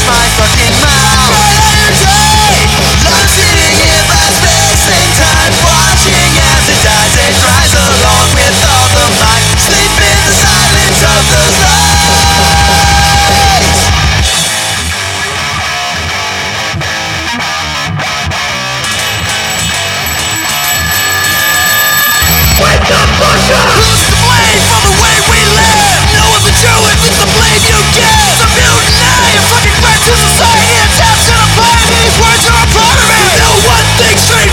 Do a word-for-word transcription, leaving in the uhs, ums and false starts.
my fucking mouth. I'm sitting here by space and time, watching as it dies and dries along with all the might. Sleep in the silence of those lights. Wake up, pusher! Who's to blame for the way we live? No one but you if it's the blame you give. It's a mutiny, a fucking threat to society. Attempts to define these words are a part of it. No one thing straight